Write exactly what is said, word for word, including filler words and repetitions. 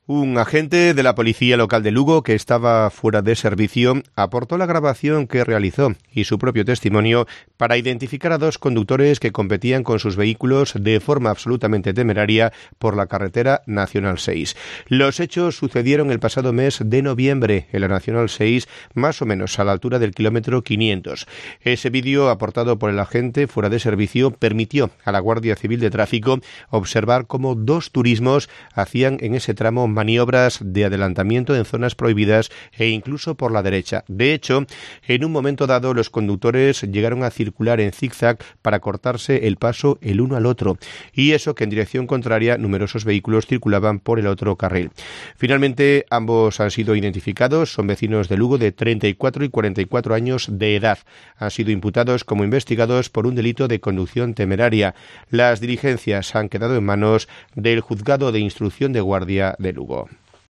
Un agente de la policía local de Lugo, que estaba fuera de servicio, aportó la grabación que realizó y su propio testimonio para identificar a dos conductores que competían con sus vehículos de forma absolutamente temeraria por la carretera Nacional seis. Los hechos sucedieron el pasado mes de noviembre en la Nacional seis, más o menos a la altura del kilómetro quinientos. Ese vídeo, aportado por el agente fuera de servicio, permitió a la Guardia Civil de Tráfico observar cómo dos turismos hacían en ese tramo maniobras de adelantamiento en zonas prohibidas e incluso por la derecha. De hecho, en un momento dado los conductores llegaron a circular en zigzag para cortarse el paso el uno al otro, y eso que en dirección contraria numerosos vehículos circulaban por el otro carril. Finalmente, ambos han sido identificados, son vecinos de Lugo de treinta y cuatro y cuarenta y cuatro años de edad. Han sido imputados como investigados por un delito de conducción temeraria. Las diligencias han quedado en manos del Juzgado de Instrucción de Guardia de Lugo.